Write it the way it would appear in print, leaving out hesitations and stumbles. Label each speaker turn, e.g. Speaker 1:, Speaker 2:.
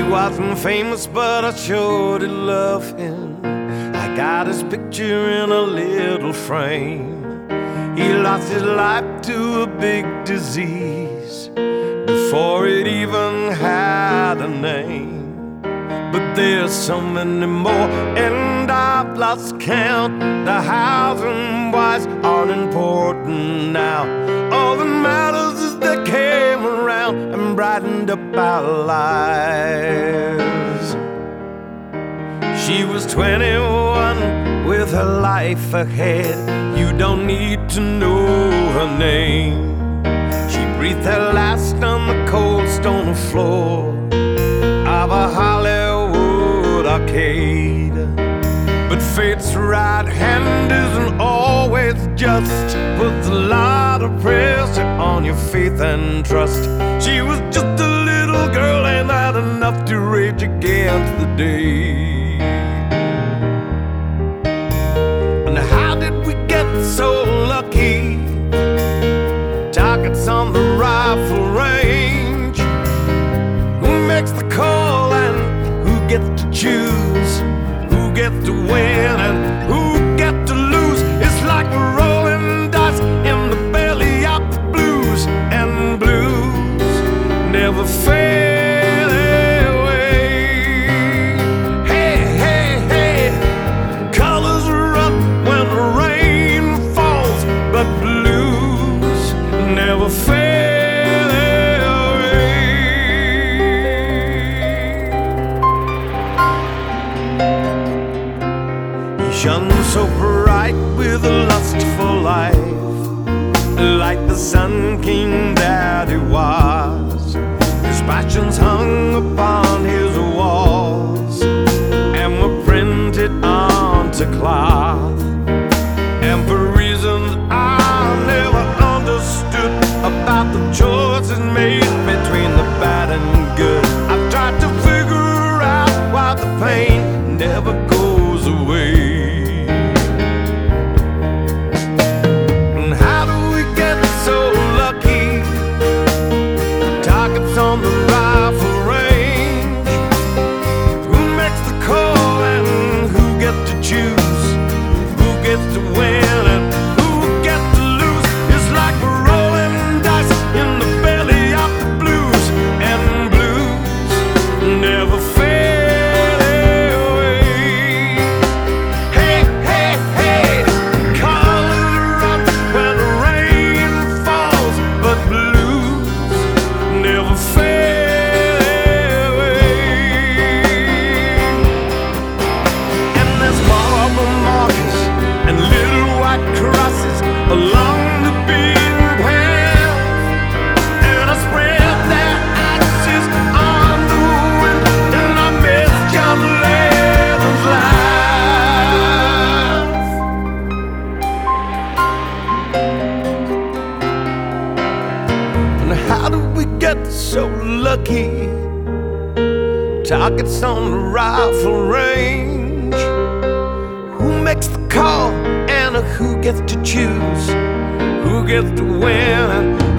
Speaker 1: wasn't famous, but I sure did love him. I got his picture in a little frame. He lost his life to a big disease before it even had a name. But there's so many more, and I've lost count. The hows and whys aren't important now. All that matters is they came around and brightened up our lives. She was 21 with her life ahead. You don't need to know her name. She breathed her last on the cold stone floor of a Hollywood arcade. But fate's right hand isn't always just. Puts a lot of pressure on your faith and trust. She was just a little girl and had enough to rage against the day. And how did we get so lucky? Targets on the rifle range. Who makes the call and who gets to choose? Who gets to win and who gets to lose? It's like we're rolling dice in the belly of the blues. And blues never fade away. Hey, hey, hey, colors run when the rain falls, but blues never fade. Shone so bright with a lust for life, like the sun king that he was. His passions hung upon his walls and were printed onto cloth. And for reasons I never understood about the choices made between the bad and good, I've tried to figure out why the pain never goes away. On the rifle range, who makes the call and who gets to choose? Who gets to win and who gets to lose? It's like we're rolling dice in the belly of the blues. And blues never fade away. Hey, hey, hey, colors run when the rain falls, but blues never fade away. And there's marble markers and little white crosses along the beaten path, and I spread their ashes on the wind, and I miss John Lennon's laugh. And how do we get so lucky? Targets on the rifle range. Who makes the call and who gets to choose? Who gets to win and